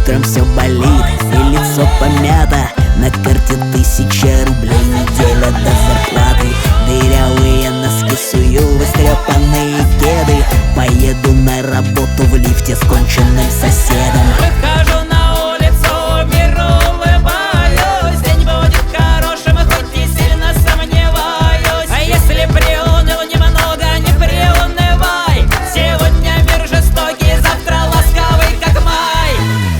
утром все болит и лицо помято. На карте 1000 рублей, неделя до зарплаты. Дырявые носки сую, вострепанные кеды. Поеду на работу в лифте с конченным соседом. Выхожу на улицу, миру улыбаюсь. День будет хорошим, хоть и сильно сомневаюсь. А если приуныл немного, не приунывай. Сегодня мир жестокий, завтра ласковый, как май.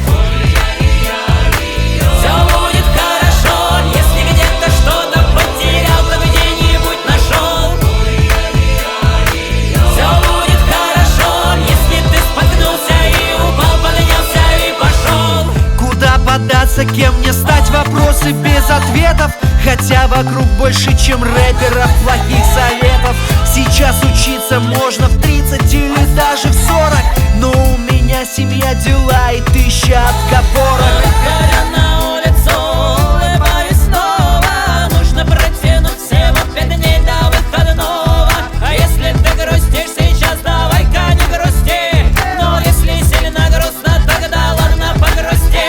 Все будет хорошо, если где-то что-то потерял, то где-нибудь нашел. Все будет хорошо, если ты споткнулся и упал, поднялся и пошел. Куда податься, кем мне стать, вопросы без ответов. Хотя вокруг больше, чем рэперов, плохих советов. Сейчас учиться можно в 30 или даже в 40, но у меня семья, дела и 1000 отговорок. Выходя на улицу, улыбаюсь снова. Нужно протянуть всего 5 дней до выходного. А если ты грустишь сейчас, давай-ка не грусти. Но если сильно грустно, тогда ладно, погрусти.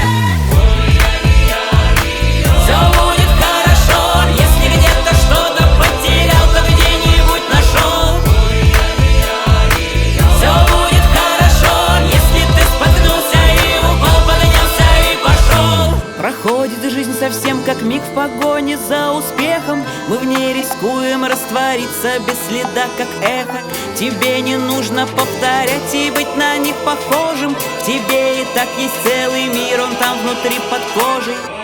Все будет хорошо, если где-то что-то потерял, то где-нибудь нашел. Все будет хорошо, если ты споткнулся и упал, поднялся и пошел. Проходит жизнь совсем как миг в погоне за успехом. Мы в ней рискуем раствориться без следа, как эхо. Тебе не нужно повторять и быть на них похожим. В тебе и так есть целый мир, он там внутри под кожей.